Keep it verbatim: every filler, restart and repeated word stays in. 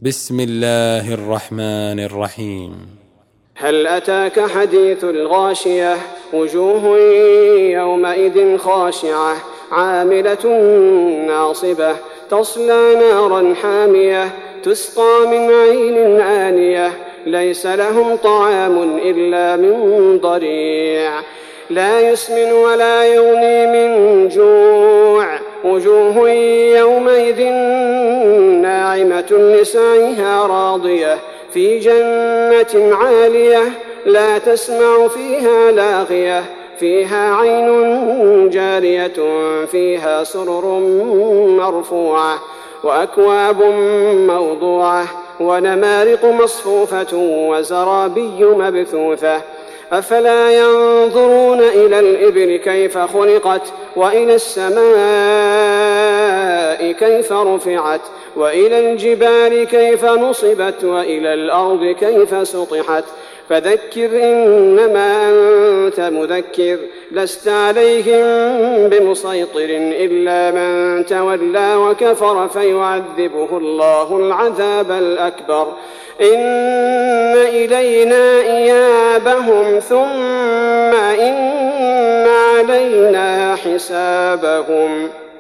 بسم الله الرحمن الرحيم. هل أتاك حديث الغاشية؟ وجوه يومئذ خاشعة عاملة ناصبة تصلى نارا حامية تسقى من عين آنية ليس لهم طعام إلا من ضريع لا يسمن ولا يغني من جوع وجوه يومئذ ناعمة لسعيها راضية في جنة عالية لا تسمع فيها لاغية فيها عين جارية فيها سرر مرفوعة وأكواب موضوعة ونمارق مصفوفة وزرابي مبثوثة أفلا ينظرون إلى الإبل كيف خلقت وإلى السماء كيف رفعت وإلى الجبال كيف نصبت وإلى الأرض كيف سطحت فذكر إنما أنت مذكر لست عليهم بمسيطر إلا من تولى وكفر فيعذبه الله العذاب الأكبر إن إلينا إيابهم ثم إن علينا حسابهم.